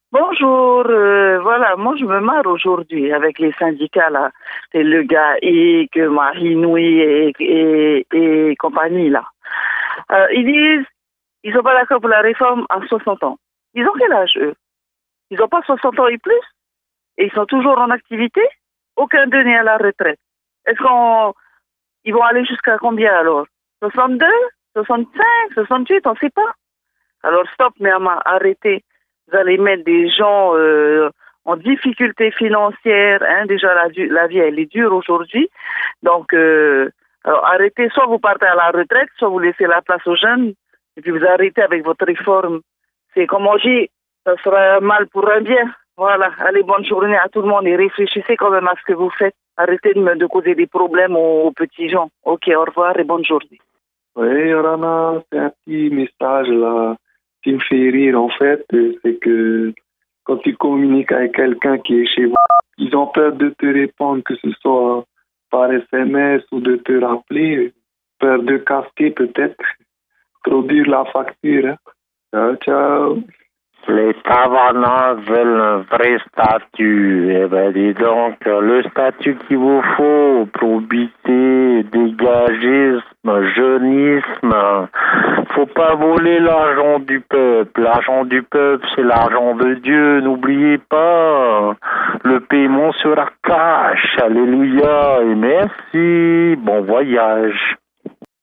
Bonjour, voilà, moi je me marre aujourd'hui avec les syndicats là, c'est le gars et Marinoui et compagnie là. Ils disent ils sont pas d'accord pour la réforme à 60 ans. Ils ont quel âge eux? Ils ont pas 60 ans et plus? Et ils sont toujours en activité? Aucun d'eux n'est à la retraite. Est-ce qu'on ils vont aller jusqu'à combien alors? 62, 65, 68, on sait pas. Alors stop, Myanmar, arrêtez. Vous allez mettre des gens en difficulté financière. Hein. Déjà, la vie, elle est dure aujourd'hui. Donc, alors arrêtez. Soit vous partez à la retraite, soit vous laissez la place aux jeunes. Et puis vous arrêtez avec votre réforme. C'est comme on dit, ça sera un mal pour un bien. Voilà. Allez, bonne journée à tout le monde et réfléchissez quand même à ce que vous faites. Arrêtez de causer des problèmes aux petits gens. Ok, au revoir et bonne journée. Oui, Rana, c'est un petit message là qui me fait rire en fait. C'est que quand tu communiques avec quelqu'un qui est chez vous, ils ont peur de te répondre, que ce soit par SMS ou de te rappeler. Peur de casquer peut-être, produire la facture. Hein. Ciao, ciao. Les Tavanans veulent un vrai statut. Eh ben, dis donc, le statut qu'il vous faut, probité, dégagisme, jeunisme, faut pas voler l'argent du peuple. L'argent du peuple, c'est l'argent de Dieu, n'oubliez pas. Le paiement sera cash. Alléluia et merci. Bon voyage.